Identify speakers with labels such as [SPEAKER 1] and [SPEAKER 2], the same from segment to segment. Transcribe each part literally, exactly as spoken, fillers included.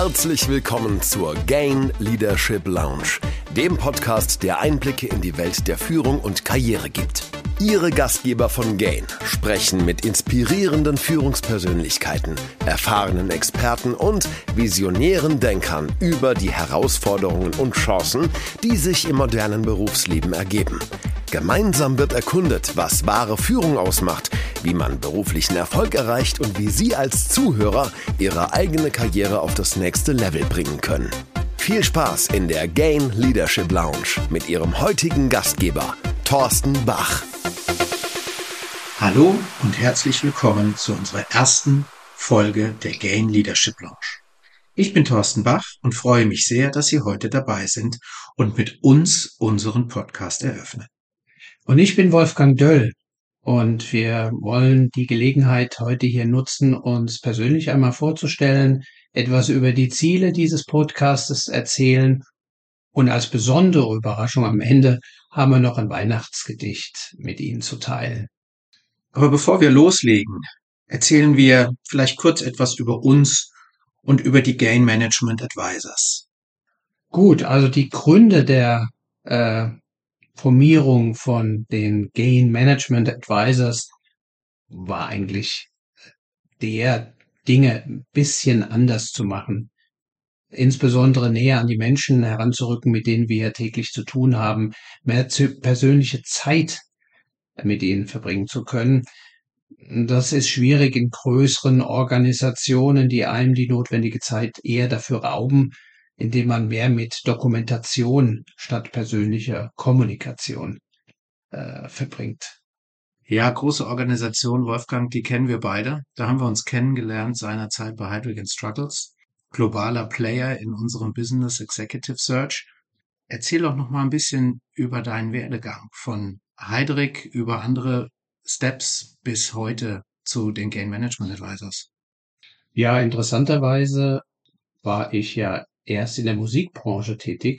[SPEAKER 1] Herzlich willkommen zur Gain Leadership Lounge, dem Podcast, der Einblicke in die Welt der Führung und Karriere gibt. Ihre Gastgeber von Gain sprechen mit inspirierenden Führungspersönlichkeiten, erfahrenen Experten und visionären Denkern über die Herausforderungen und Chancen, die sich im modernen Berufsleben ergeben. Gemeinsam wird erkundet, was wahre Führung ausmacht, wie man beruflichen Erfolg erreicht und wie Sie als Zuhörer Ihre eigene Karriere auf das nächste Level bringen können. Viel Spaß in der Gain Leadership Lounge mit Ihrem heutigen Gastgeber, Thorsten Bach.
[SPEAKER 2] Hallo und herzlich willkommen zu unserer ersten Folge der Gain Leadership Lounge. Ich bin Thorsten Bach und freue mich sehr, dass Sie heute dabei sind und mit uns unseren Podcast eröffnen.
[SPEAKER 3] Und ich bin Wolfgang Döll und wir wollen die Gelegenheit heute hier nutzen, uns persönlich einmal vorzustellen, etwas über die Ziele dieses Podcastes erzählen und als besondere Überraschung am Ende haben wir noch ein Weihnachtsgedicht mit Ihnen zu teilen.
[SPEAKER 2] Aber bevor wir loslegen, erzählen wir vielleicht kurz etwas über uns und über die Gain Management Advisors.
[SPEAKER 3] Gut, also die Gründe der äh, Formierung von den Gain Management Advisors war eigentlich der, Dinge ein bisschen anders zu machen. Insbesondere näher an die Menschen heranzurücken, mit denen wir täglich zu tun haben, mehr persönliche Zeit mit ihnen verbringen zu können. Das ist schwierig in größeren Organisationen, die einem die notwendige Zeit eher dafür rauben, indem man mehr mit Dokumentation statt persönlicher Kommunikation äh, verbringt.
[SPEAKER 2] Ja, große Organisation, Wolfgang, die kennen wir beide. Da haben wir uns kennengelernt seinerzeit bei Heidrick and Struggles, globaler Player in unserem Business Executive Search. Erzähl doch noch mal ein bisschen über deinen Werdegang von Heidrick über andere Steps bis heute zu den Gain Management Advisors.
[SPEAKER 3] Ja, interessanterweise war ich ja erst in der Musikbranche tätig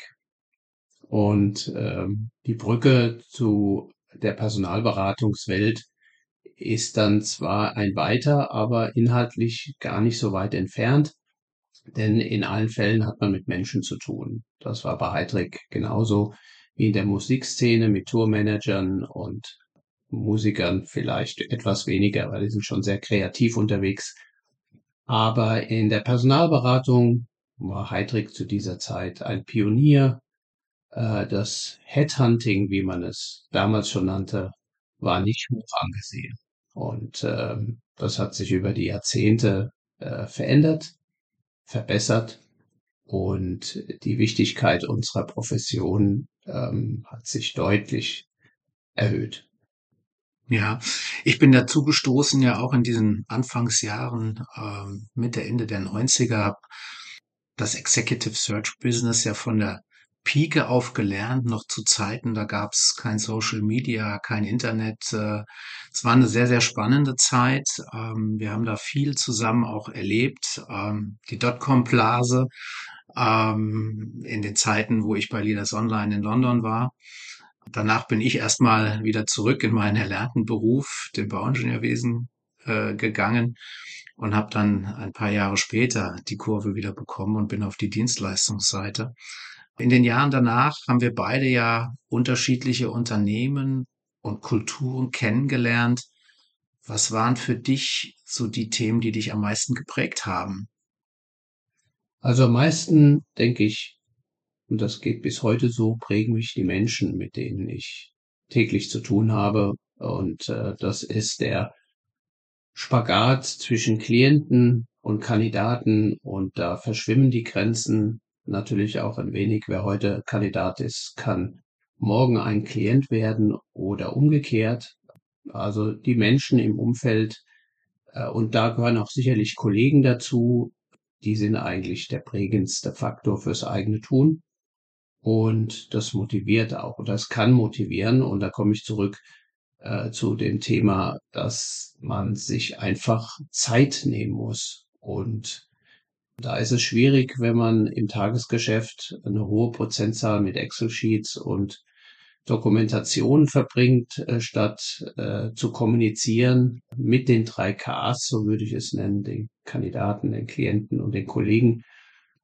[SPEAKER 3] und ähm, die Brücke zu der Personalberatungswelt ist dann zwar ein weiter, aber inhaltlich gar nicht so weit entfernt, denn in allen Fällen hat man mit Menschen zu tun. Das war bei Heidrick genauso wie in der Musikszene mit Tourmanagern und Musikern vielleicht etwas weniger, weil die sind schon sehr kreativ unterwegs. Aber in der Personalberatung war Heidrick zu dieser Zeit ein Pionier. Das Headhunting, wie man es damals schon nannte, war nicht hoch angesehen. Und ähm, das hat sich über die Jahrzehnte äh, verändert, verbessert und die Wichtigkeit unserer Profession ähm, hat sich deutlich erhöht.
[SPEAKER 2] Ja, ich bin dazu gestoßen, ja auch in diesen Anfangsjahren, ähm, Mitte, Ende der neunziger, habe das Executive Search Business ja von der Pike auf gelernt, noch zu Zeiten, da gab es kein Social Media, kein Internet. äh, Es war eine sehr, sehr spannende Zeit. Ähm, Wir haben da viel zusammen auch erlebt. Ähm, Die Dotcom-Blase ähm, in den Zeiten, wo ich bei Leaders Online in London war. Danach bin ich erstmal wieder zurück in meinen erlernten Beruf, dem Bauingenieurwesen, äh, gegangen und habe dann ein paar Jahre später die Kurve wieder bekommen und bin auf die Dienstleistungsseite. In den Jahren danach haben wir beide ja unterschiedliche Unternehmen und Kulturen kennengelernt. Was waren für dich so die Themen, die dich am meisten geprägt haben?
[SPEAKER 3] Also am meisten, denke ich, und das geht bis heute so, prägen mich die Menschen, mit denen ich täglich zu tun habe. Und äh, das ist der Spagat zwischen Klienten und Kandidaten. Und da verschwimmen die Grenzen natürlich auch ein wenig. Wer heute Kandidat ist, kann morgen ein Klient werden oder umgekehrt. Also die Menschen im Umfeld, äh, und da gehören auch sicherlich Kollegen dazu, die sind eigentlich der prägendste Faktor fürs eigene Tun. Und das motiviert auch, oder das kann motivieren. Und da komme ich zurück äh, zu dem Thema, dass man sich einfach Zeit nehmen muss. Und da ist es schwierig, wenn man im Tagesgeschäft eine hohe Prozentzahl mit Excel-Sheets und Dokumentation verbringt, äh, statt äh, zu kommunizieren mit den drei Ks, so würde ich es nennen, den Kandidaten, den Klienten und den Kollegen.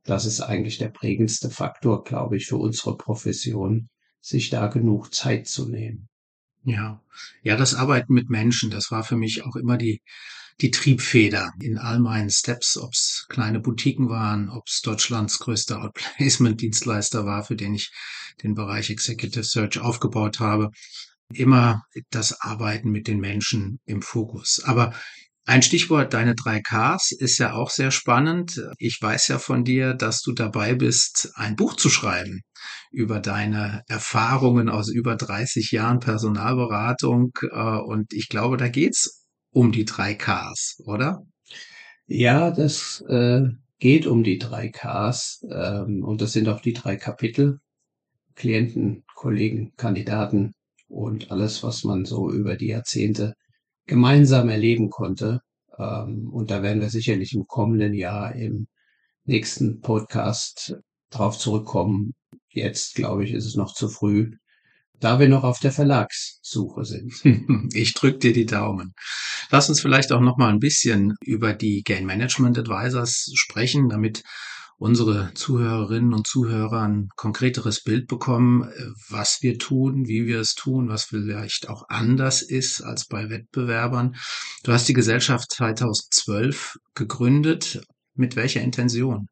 [SPEAKER 3] das ist eigentlich der prägendste Faktor, glaube ich, für unsere Profession, sich da genug Zeit zu nehmen.
[SPEAKER 2] Ja, ja, das Arbeiten mit Menschen, das war für mich auch immer die die Triebfeder in all meinen Steps, ob's kleine Boutiquen waren, ob's Deutschlands größter Outplacement-Dienstleister war, für den ich den Bereich Executive Search aufgebaut habe. Immer das Arbeiten mit den Menschen im Fokus. Aber ein Stichwort, deine drei Ks, ist ja auch sehr spannend. Ich weiß ja von dir, dass du dabei bist, ein Buch zu schreiben über deine Erfahrungen aus über dreißig Jahren Personalberatung. äh, Und ich glaube, da geht's um die drei Ks, oder?
[SPEAKER 3] Ja, das äh, geht um die drei Ks ähm, und das sind auch die drei Kapitel: Klienten, Kollegen, Kandidaten und alles, was man so über die Jahrzehnte gemeinsam erleben konnte. Ähm, und da werden wir sicherlich im kommenden Jahr im nächsten Podcast drauf zurückkommen. Jetzt, glaube ich, ist es noch zu früh, da wir noch auf der Verlagssuche sind.
[SPEAKER 2] Ich drück dir die Daumen. Lass uns vielleicht auch noch mal ein bisschen über die Gain Management Advisors sprechen, damit unsere Zuhörerinnen und Zuhörer ein konkreteres Bild bekommen, was wir tun, wie wir es tun, was vielleicht auch anders ist als bei Wettbewerbern. Du hast die Gesellschaft zweitausendzwölf gegründet. Mit welcher Intention?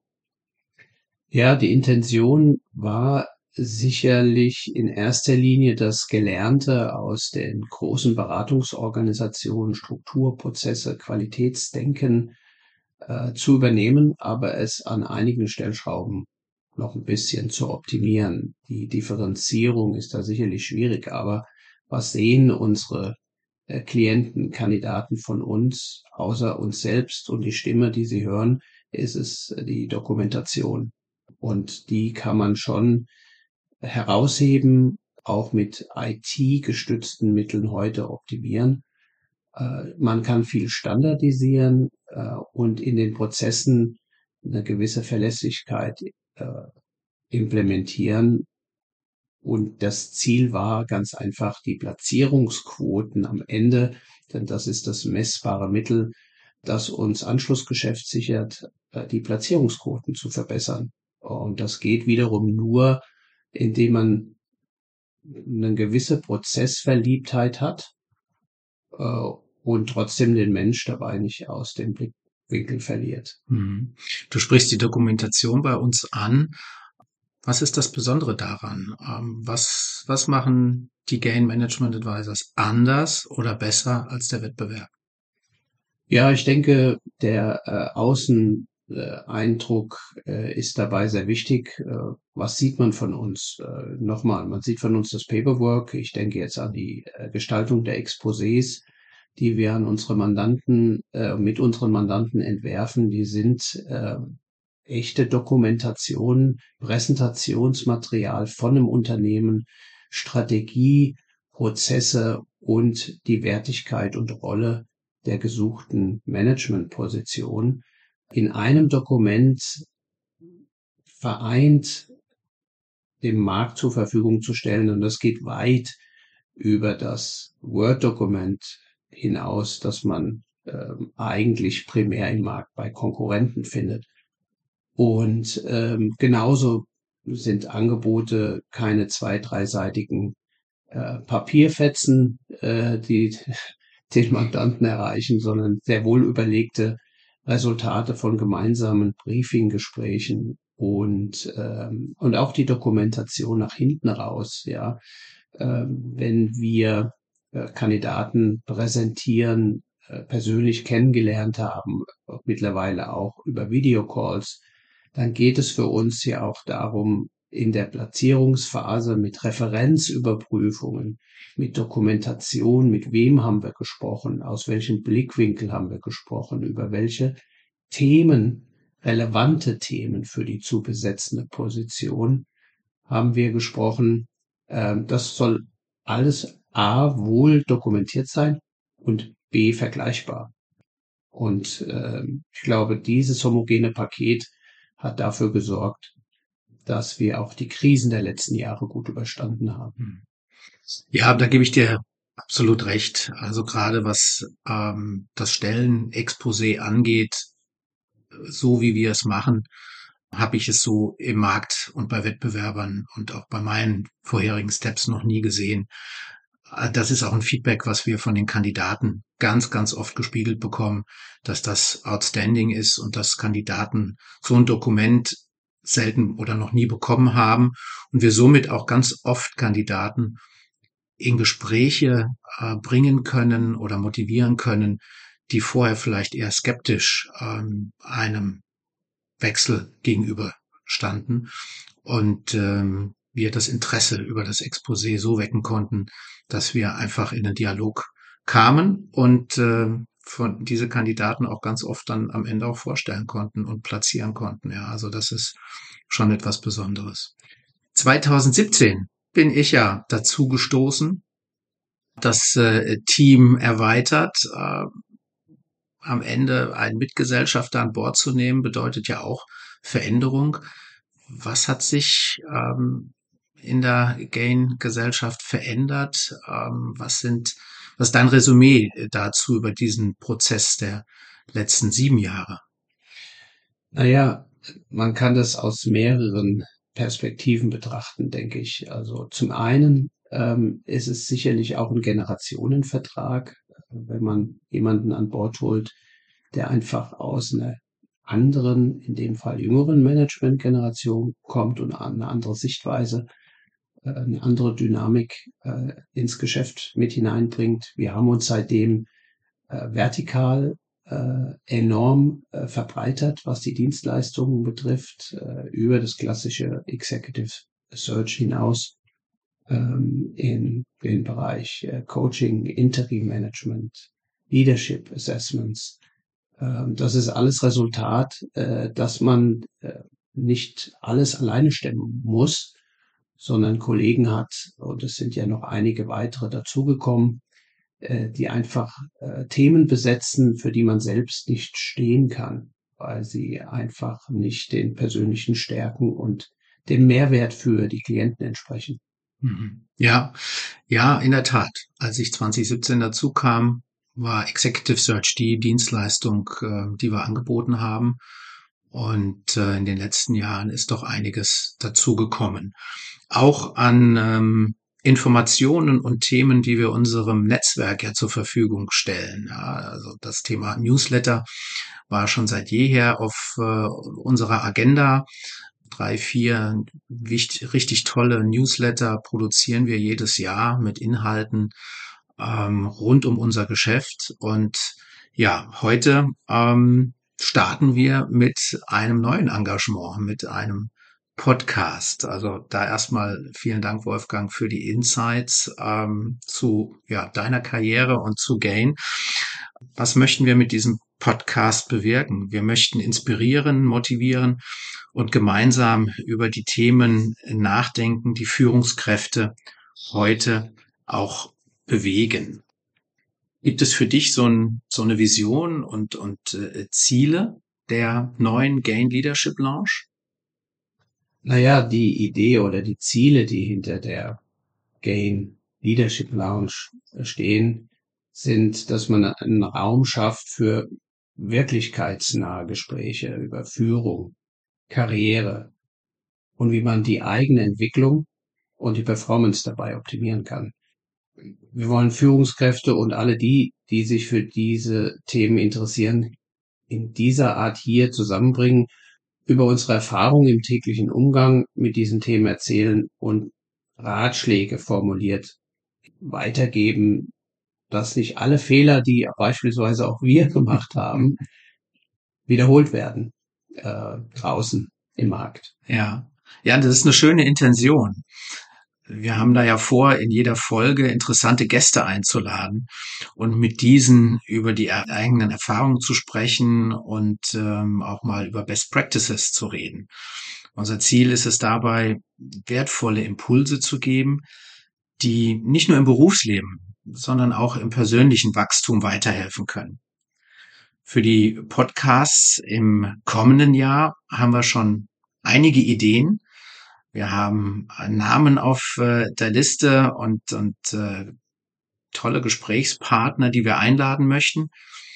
[SPEAKER 3] Ja, die Intention war sicherlich in erster Linie das Gelernte aus den großen Beratungsorganisationen, Strukturprozesse, Qualitätsdenken äh, zu übernehmen, aber es an einigen Stellschrauben noch ein bisschen zu optimieren. Die Differenzierung ist da sicherlich schwierig, aber was sehen unsere äh, Klienten, Kandidaten von uns, außer uns selbst und die Stimme, die sie hören, ist es die Dokumentation. Und die kann man schon herausheben, auch mit I T-gestützten Mitteln heute optimieren. Äh, man kann viel standardisieren äh, und in den Prozessen eine gewisse Verlässlichkeit äh, implementieren. Und das Ziel war ganz einfach, die Platzierungsquoten am Ende, denn das ist das messbare Mittel, das uns Anschlussgeschäft sichert, äh, die Platzierungsquoten zu verbessern. Und das geht wiederum nur, indem man eine gewisse Prozessverliebtheit hat äh, und trotzdem den Mensch dabei nicht aus dem Blickwinkel verliert.
[SPEAKER 2] Mhm. Du sprichst die Dokumentation bei uns an. Was ist das Besondere daran? Ähm, was, was machen die Gain Management Advisors anders oder besser als der Wettbewerb?
[SPEAKER 3] Ja, ich denke, der äh, Außeneindruck äh, ist dabei sehr wichtig. Äh, was sieht man von uns? Äh, nochmal, man sieht von uns das Paperwork. Ich denke jetzt an die äh, Gestaltung der Exposés, die wir an unsere Mandanten, äh, mit unseren Mandanten entwerfen. Die sind äh, echte Dokumentation, Präsentationsmaterial von einem Unternehmen, Strategie, Prozesse und die Wertigkeit und Rolle der gesuchten Managementposition in einem Dokument vereint dem Markt zur Verfügung zu stellen. Und das geht weit über das Word-Dokument hinaus, das man äh, eigentlich primär im Markt bei Konkurrenten findet. Und ähm, genauso sind Angebote keine zwei-, dreiseitigen äh, Papierfetzen, äh, die den Mandanten erreichen, sondern sehr wohl überlegte Resultate von gemeinsamen Briefinggesprächen und ähm, und auch die Dokumentation nach hinten raus. Ja, ähm, wenn wir äh, Kandidaten präsentieren, äh, persönlich kennengelernt haben, mittlerweile auch über Videocalls, dann geht es für uns ja auch darum, in der Platzierungsphase mit Referenzüberprüfungen, mit Dokumentation, mit wem haben wir gesprochen, aus welchem Blickwinkel haben wir gesprochen, über welche Themen, relevante Themen für die zu besetzende Position haben wir gesprochen. Ähm, das soll alles A, wohl dokumentiert sein und B, vergleichbar. Und äh, ich glaube, dieses homogene Paket hat dafür gesorgt, dass wir auch die Krisen der letzten Jahre gut überstanden haben.
[SPEAKER 2] Ja, da gebe ich dir absolut recht. Also gerade was ähm, das Stellenexposé angeht, so wie wir es machen, habe ich es so im Markt und bei Wettbewerbern und auch bei meinen vorherigen Steps noch nie gesehen. Das ist auch ein Feedback, was wir von den Kandidaten ganz, ganz oft gespiegelt bekommen, dass das outstanding ist und dass Kandidaten so ein Dokument selten oder noch nie bekommen haben und wir somit auch ganz oft Kandidaten in Gespräche äh, bringen können oder motivieren können, die vorher vielleicht eher skeptisch ähm, einem Wechsel gegenüber standen und ähm, wir das Interesse über das Exposé so wecken konnten, dass wir einfach in den Dialog kamen und äh, von diese Kandidaten auch ganz oft dann am Ende auch vorstellen konnten und platzieren konnten. Ja, also das ist schon etwas Besonderes. zwanzig siebzehn bin ich ja dazu gestoßen, das äh, Team erweitert. Äh, am Ende einen Mitgesellschafter an Bord zu nehmen, bedeutet ja auch Veränderung. Was hat sich ähm, in der Gain-Gesellschaft verändert? Ähm, was sind, was ist dein Resümee dazu über diesen Prozess der letzten sieben Jahre?
[SPEAKER 3] Naja, man kann das aus mehreren Perspektiven betrachten, denke ich. Also zum einen ähm, ist es sicherlich auch ein Generationenvertrag, wenn man jemanden an Bord holt, der einfach aus einer anderen, in dem Fall jüngeren Management-Generation kommt und eine andere Sichtweise, äh, eine andere Dynamik äh, ins Geschäft mit hineinbringt. Wir haben uns seitdem äh, vertikal äh, enorm äh, verbreitert, was die Dienstleistungen betrifft, äh, über das klassische Executive Search hinaus ähm, in den Bereich äh, Coaching, Interim Management, Leadership Assessments. Ähm, das ist alles Resultat, äh, dass man äh, nicht alles alleine stemmen muss, sondern Kollegen hat, und es sind ja noch einige weitere dazugekommen, die einfach äh, Themen besetzen, für die man selbst nicht stehen kann, weil sie einfach nicht den persönlichen Stärken und dem Mehrwert für die Klienten entsprechen.
[SPEAKER 2] Ja, ja, in der Tat. Als ich zwanzig siebzehn dazu kam, war Executive Search die Dienstleistung, äh, die wir angeboten haben. Und äh, in den letzten Jahren ist doch einiges dazugekommen. Auch an ähm, Informationen und Themen, die wir unserem Netzwerk ja zur Verfügung stellen. Ja, also das Thema Newsletter war schon seit jeher auf äh, unserer Agenda. Drei, vier wichtig, richtig tolle Newsletter produzieren wir jedes Jahr mit Inhalten ähm, rund um unser Geschäft. Und ja, heute ähm, starten wir mit einem neuen Engagement, mit einem Podcast. Also da erstmal vielen Dank, Wolfgang, für die Insights ähm, zu ja, deiner Karriere und zu Gain. Was möchten wir mit diesem Podcast bewirken? Wir möchten inspirieren, motivieren und gemeinsam über die Themen nachdenken, die Führungskräfte heute auch bewegen. Gibt es für dich so, ein, so eine Vision und, und äh, Ziele der neuen Gain Leadership Lounge?
[SPEAKER 3] Naja, die Idee oder die Ziele, die hinter der Gain Leadership Lounge stehen, sind, dass man einen Raum schafft für wirklichkeitsnahe Gespräche über Führung, Karriere und wie man die eigene Entwicklung und die Performance dabei optimieren kann. Wir wollen Führungskräfte und alle die, die sich für diese Themen interessieren, in dieser Art hier zusammenbringen, über unsere Erfahrungen im täglichen Umgang mit diesen Themen erzählen und Ratschläge formuliert weitergeben, dass nicht alle Fehler, die beispielsweise auch wir gemacht haben, wiederholt werden äh, draußen im Markt.
[SPEAKER 2] Ja, ja, das ist eine schöne Intention. Wir haben da ja vor, in jeder Folge interessante Gäste einzuladen und mit diesen über die eigenen Erfahrungen zu sprechen und ähm, auch mal über Best Practices zu reden. Unser Ziel ist es dabei, wertvolle Impulse zu geben, die nicht nur im Berufsleben, sondern auch im persönlichen Wachstum weiterhelfen können. Für die Podcasts im kommenden Jahr haben wir schon einige Ideen. Wir haben Namen auf äh, der Liste und, und äh, tolle Gesprächspartner, die wir einladen möchten.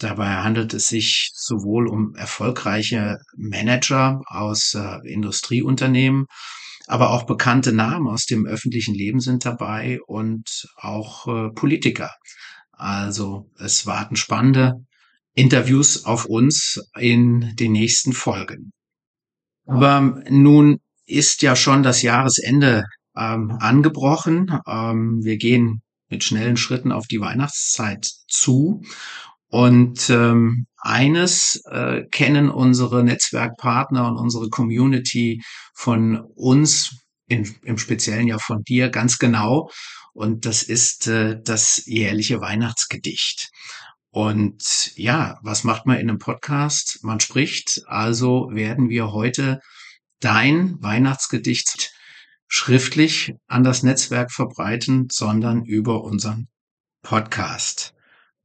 [SPEAKER 2] Dabei handelt es sich sowohl um erfolgreiche Manager aus äh, Industrieunternehmen, aber auch bekannte Namen aus dem öffentlichen Leben sind dabei und auch äh, Politiker. Also es warten spannende Interviews auf uns in den nächsten Folgen. Aber nun ist ja schon das Jahresende ähm, angebrochen. Ähm, wir gehen mit schnellen Schritten auf die Weihnachtszeit zu. Und ähm, eines äh, kennen unsere Netzwerkpartner und unsere Community von uns, in, im Speziellen ja von dir, ganz genau. Und das ist äh, das jährliche Weihnachtsgedicht. Und ja, was macht man in einem Podcast? Man spricht. Also werden wir heute dein Weihnachtsgedicht schriftlich an das Netzwerk verbreiten, sondern über unseren Podcast.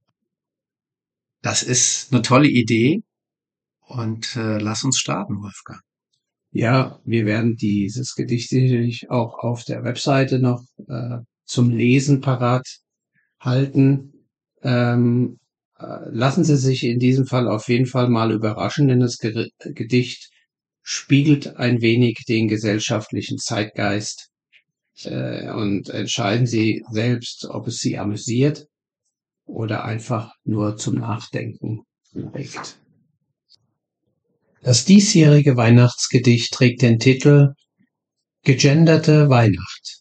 [SPEAKER 2] Das ist eine tolle Idee und äh, lass uns starten, Wolfgang.
[SPEAKER 3] Ja, wir werden dieses Gedicht sicherlich auch auf der Webseite noch äh, zum Lesen parat halten. Ähm, äh, lassen Sie sich in diesem Fall auf jeden Fall mal überraschen, denn das Ge- Gedicht spiegelt ein wenig den gesellschaftlichen Zeitgeist äh, und entscheiden Sie selbst, ob es Sie amüsiert oder einfach nur zum Nachdenken regt. Das diesjährige Weihnachtsgedicht trägt den Titel Gegenderte Weihnacht.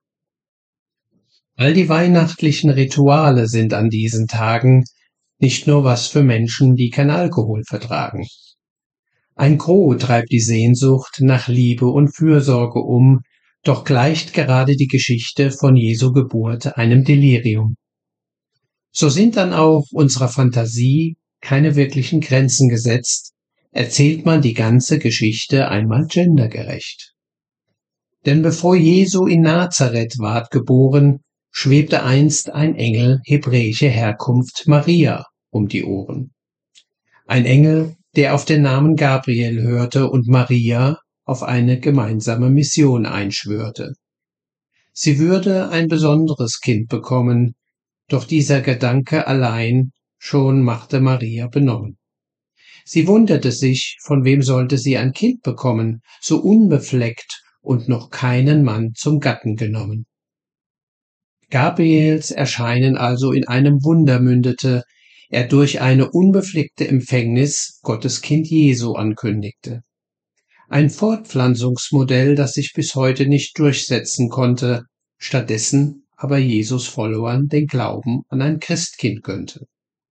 [SPEAKER 3] All die weihnachtlichen Rituale sind an diesen Tagen nicht nur was für Menschen, die kein Alkohol vertragen. Ein Gros treibt die Sehnsucht nach Liebe und Fürsorge um, doch gleicht gerade die Geschichte von Jesu Geburt einem Delirium. So sind dann auch unserer Fantasie keine wirklichen Grenzen gesetzt, erzählt man die ganze Geschichte einmal gendergerecht. Denn bevor Jesu in Nazareth ward geboren, schwebte einst ein Engel hebräische Herkunft Maria um die Ohren. Ein Engel, der auf den Namen Gabriel hörte und Maria auf eine gemeinsame Mission einschwörte. Sie würde ein besonderes Kind bekommen, doch dieser Gedanke allein schon machte Maria benommen. Sie wunderte sich, von wem sollte sie ein Kind bekommen, so unbefleckt und noch keinen Mann zum Gatten genommen. Gabriels Erscheinen also in einem Wunder mündete, er durch eine unbefleckte Empfängnis Gottes Kind Jesu ankündigte. Ein Fortpflanzungsmodell, das sich bis heute nicht durchsetzen konnte, stattdessen aber Jesus Followern den Glauben an ein Christkind gönnte.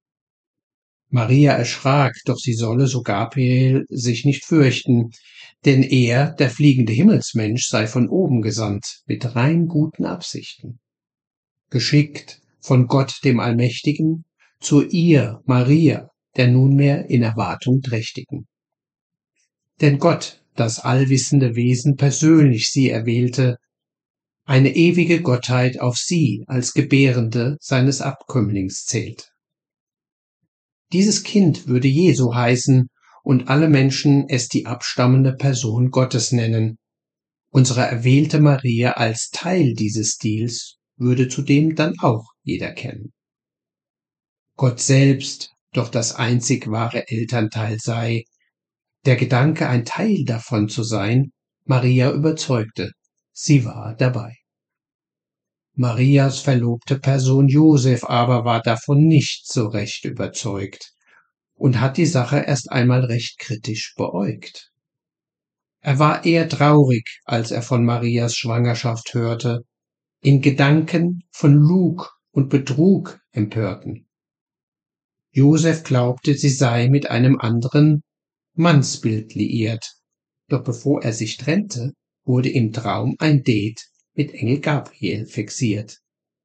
[SPEAKER 3] Maria erschrak, doch sie solle, so Gabriel, sich nicht fürchten, denn er, der fliegende Himmelsmensch, sei von oben gesandt, mit rein guten Absichten. Geschickt von Gott dem Allmächtigen, zu ihr, Maria, der nunmehr in Erwartung Trächtigen. Denn Gott, das allwissende Wesen, persönlich sie erwählte, eine ewige Gottheit auf sie als Gebärende seines Abkömmlings zählt. Dieses Kind würde Jesu heißen und alle Menschen es die abstammende Person Gottes nennen. Unsere erwählte Maria als Teil dieses Stils würde zudem dann auch jeder kennen. Gott selbst doch das einzig wahre Elternteil sei, der Gedanke, ein Teil davon zu sein, Maria überzeugte, sie war dabei. Marias verlobte Person Josef aber war davon nicht so recht überzeugt und hat die Sache erst einmal recht kritisch beäugt. Er war eher traurig, als er von Marias Schwangerschaft hörte, in Gedanken von Lug und Betrug empörten. Josef glaubte, sie sei mit einem anderen Mannsbild liiert, doch bevor er sich trennte, wurde im Traum ein Date mit Engel Gabriel fixiert.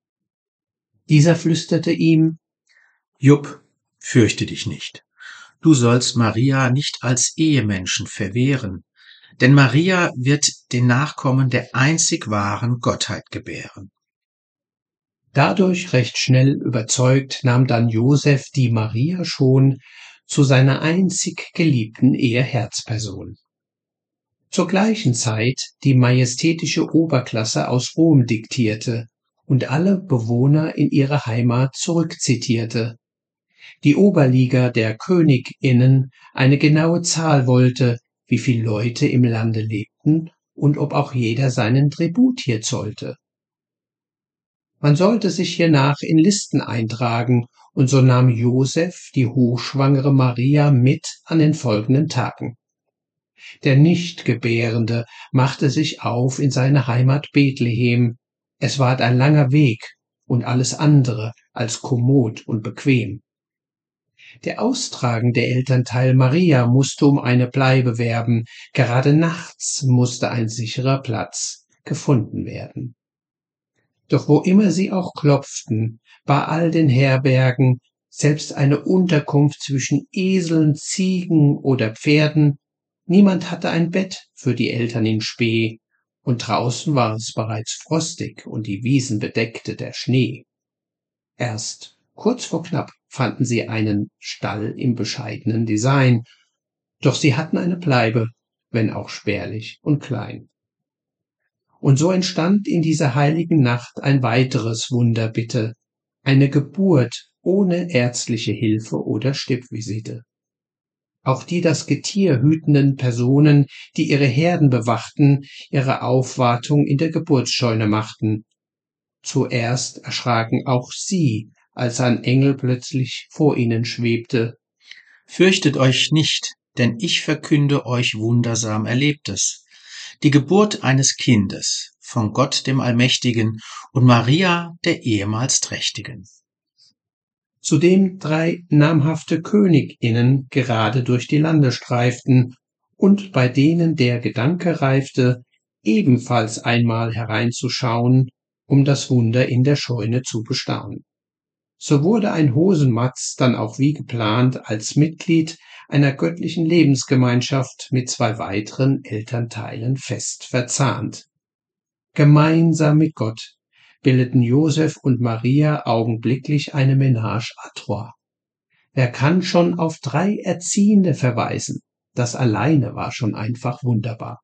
[SPEAKER 3] Dieser flüsterte ihm:
[SPEAKER 2] Jupp, fürchte dich nicht. Du sollst Maria nicht als Ehemenschen verwehren, denn Maria wird den Nachkommen der einzig wahren Gottheit gebären.
[SPEAKER 3] Dadurch recht schnell überzeugt nahm dann Josef die Maria schon zu seiner einzig geliebten Eheherzperson. Zur gleichen Zeit die majestätische Oberklasse aus Rom diktierte und alle Bewohner in ihre Heimat zurückzitierte. die Oberliga der KönigInnen eine genaue Zahl wollte, wie viel Leute im Lande lebten und ob auch jeder seinen Tribut hier zollte. Man sollte sich hiernach in Listen eintragen, und so nahm Josef die hochschwangere Maria mit an den folgenden Tagen. Der Nichtgebärende machte sich auf in seine Heimat Bethlehem. Es ward ein langer Weg und alles andere als kommod und bequem. Der austragende Elternteil Maria musste um eine Bleibe werben, gerade nachts musste ein sicherer Platz gefunden werden. Doch wo immer sie auch klopften, bei all den Herbergen, selbst eine Unterkunft zwischen Eseln, Ziegen oder Pferden, niemand hatte ein Bett für die Eltern in Spe, und draußen war es bereits frostig und die Wiesen bedeckte der Schnee. Erst kurz vor knapp fanden sie einen Stall im bescheidenen Design, doch sie hatten eine Bleibe, wenn auch spärlich und klein. Und so entstand in dieser heiligen Nacht ein weiteres Wunder bitte, eine Geburt ohne ärztliche Hilfe oder Stippvisite. Auch die das Getier hütenden Personen, die ihre Herden bewachten, ihre Aufwartung in der Geburtsscheune machten. Zuerst erschraken auch sie, als ein Engel plötzlich vor ihnen schwebte.
[SPEAKER 2] Fürchtet euch nicht, denn ich verkünde euch wundersam Erlebtes. Die Geburt eines Kindes von Gott dem Allmächtigen und Maria der ehemals Trächtigen.
[SPEAKER 3] Zudem drei namhafte KönigInnen gerade durch die Lande streiften und bei denen der Gedanke reifte, ebenfalls einmal hereinzuschauen, um das Wunder in der Scheune zu bestaunen. So wurde ein Hosenmatz dann auch wie geplant als Mitglied einer göttlichen Lebensgemeinschaft mit zwei weiteren Elternteilen fest verzahnt. Gemeinsam mit Gott bildeten Josef und Maria augenblicklich eine Ménage à trois. Wer kann schon auf drei Erziehende verweisen? Das alleine war schon einfach wunderbar.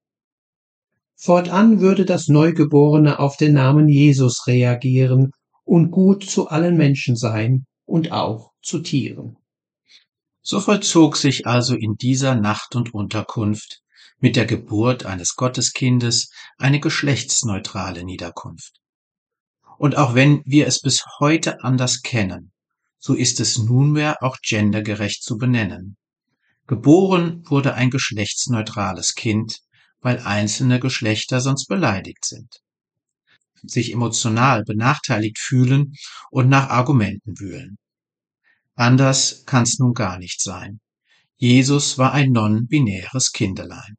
[SPEAKER 3] Fortan würde das Neugeborene auf den Namen Jesus reagieren und gut zu allen Menschen sein und auch zu Tieren.
[SPEAKER 2] So vollzog sich also in dieser Nacht- und Unterkunft mit der Geburt eines Gotteskindes eine geschlechtsneutrale Niederkunft. Und auch wenn wir es bis heute anders kennen, so ist es nunmehr auch gendergerecht zu benennen. Geboren wurde ein geschlechtsneutrales Kind, weil einzelne Geschlechter sonst beleidigt sind, sich emotional benachteiligt fühlen und nach Argumenten wühlen. Anders kann's nun gar nicht sein. Jesus war ein non-binäres Kindelein.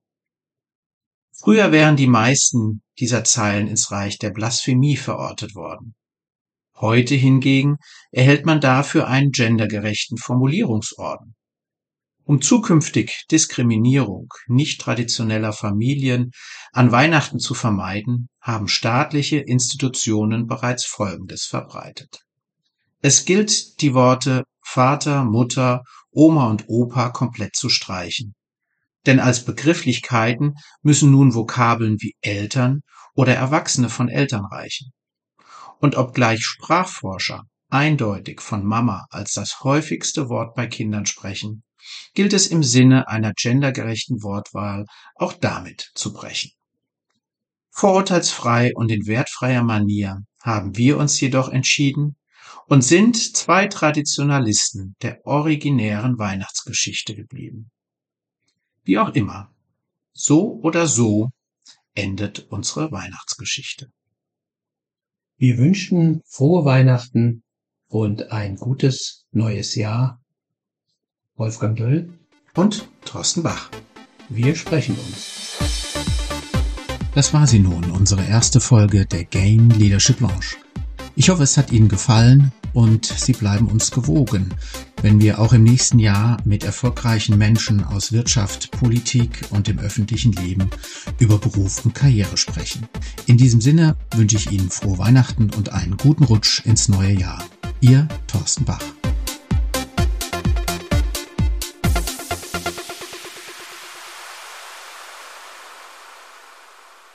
[SPEAKER 2] Früher wären die meisten dieser Zeilen ins Reich der Blasphemie verortet worden. Heute hingegen erhält man dafür einen gendergerechten Formulierungsorden. Um zukünftig Diskriminierung nicht traditioneller Familien an Weihnachten zu vermeiden, haben staatliche Institutionen bereits Folgendes verbreitet. Es gilt, die Worte Vater, Mutter, Oma und Opa komplett zu streichen. Denn als Begrifflichkeiten müssen nun Vokabeln wie Eltern oder Erwachsene von Eltern reichen. Und obgleich Sprachforscher eindeutig von Mama als das häufigste Wort bei Kindern sprechen, gilt es im Sinne einer gendergerechten Wortwahl auch damit zu brechen. Vorurteilsfrei und in wertfreier Manier haben wir uns jedoch entschieden und sind zwei Traditionalisten der originären Weihnachtsgeschichte geblieben. Wie auch immer, so oder so endet unsere Weihnachtsgeschichte.
[SPEAKER 3] Wir wünschen frohe Weihnachten und ein gutes neues Jahr. Wolfgang Döll
[SPEAKER 2] und Thorsten Bach.
[SPEAKER 3] Wir sprechen uns.
[SPEAKER 2] Das war sie nun, unsere erste Folge der Gain Leadership Lounge. Ich hoffe, es hat Ihnen gefallen und Sie bleiben uns gewogen, wenn wir auch im nächsten Jahr mit erfolgreichen Menschen aus Wirtschaft, Politik und dem öffentlichen Leben über Beruf und Karriere sprechen. In diesem Sinne wünsche ich Ihnen frohe Weihnachten und einen guten Rutsch ins neue Jahr. Ihr Thorsten Bach.